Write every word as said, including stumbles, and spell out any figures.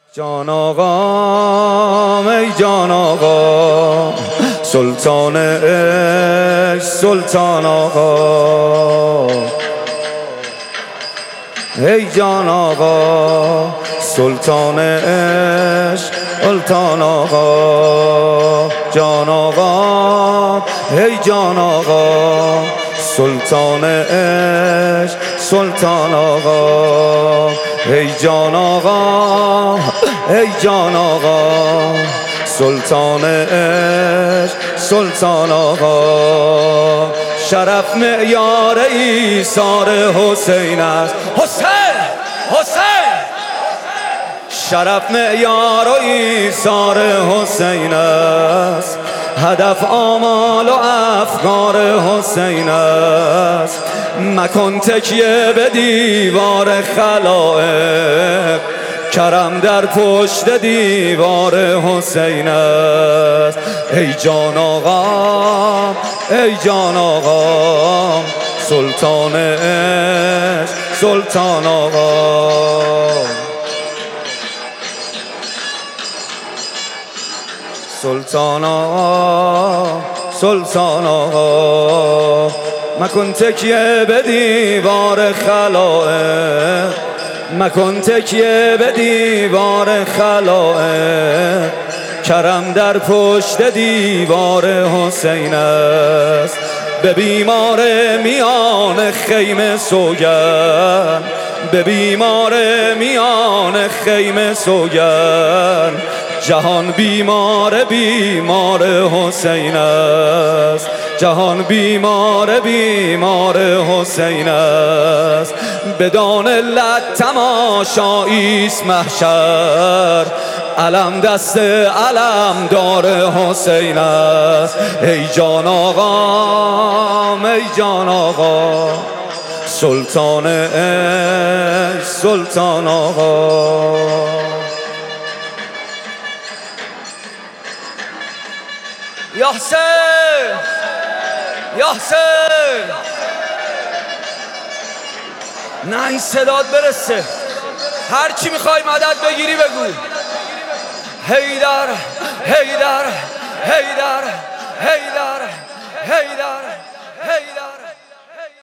جان آقا ای جان آقا سلطان عشق سلطان آقا ای جان آقا سلطان عشق سلطان آقا جان آقا ای جان آقا سلطان عشق سلطان آقا ای جان آقا ای جان آقا سلطان عشق سلطان آقا شرف معیار ایثار حسین است حسین حسین شرف معیار ایثار حسین است هدف آمال و افکار حسین است مکن تکیه به دیوار خلائق کرم در پشت دیوار حسین است ای جان آقا ای جان آقا سلطان عشق سلطان آقا سلطان آقا سلطان آقا مکن تکیه به دیوار خلائق مکن تکیه به دیوار خلائق کرم در پشت دیوار حسین است به بیمار میان خیمه سوگند به بیمار میان خیمه سوگند جهان بیمار بیمار حسین است جهان بیمار بیمار حسین است بدان لط تماشاییست محشر علم دست علم دار حسین است ای جان آقا ای جان آقا سلطان عشق سلطان آقا یا حسین یا حسین نه این صدات برسه هر چی میخوای مدد بگیری بگو حیدر حیدر حیدر حیدر حیدر حیدر